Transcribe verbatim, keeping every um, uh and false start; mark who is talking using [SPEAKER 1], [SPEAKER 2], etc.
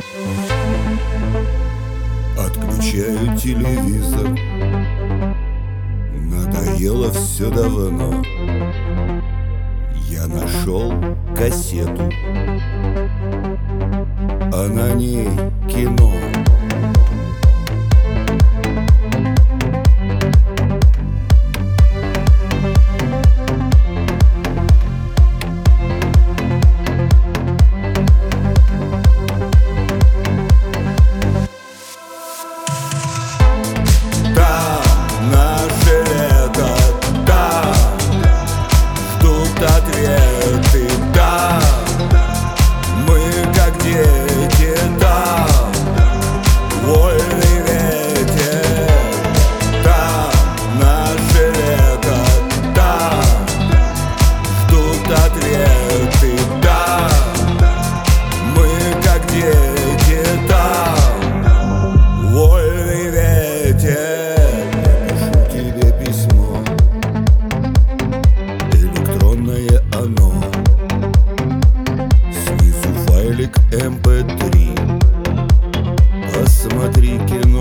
[SPEAKER 1] Отключаю телевизор, надоело все давно. Я нашел кассету, а на ней кино.
[SPEAKER 2] Ответы, да, мы как дети, да, вольный ветер, да, наше лето, да, ждут ответы, да, мы как дети, да, вольный ветер.
[SPEAKER 1] Напишу тебе письмо, электронное оно, снизу файлик эм пэ три. Посмотри кино.